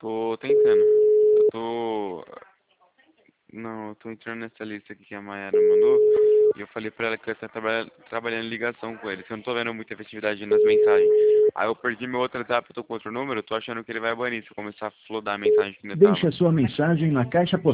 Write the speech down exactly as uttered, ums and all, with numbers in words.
Tô tentando. Eu tô... Não, eu tô entrando nessa lista aqui que a Mayara mandou. E eu falei pra ela que eu ia estar trabalha... trabalhando em ligação com ele. Que eu não tô vendo muita efetividade nas mensagens. Aí eu perdi meu outro WhatsApp, eu tô com outro número. Eu tô achando que ele vai banir se eu começar a flodar a mensagem que ainda Deixe tava. a sua mensagem na caixa postal.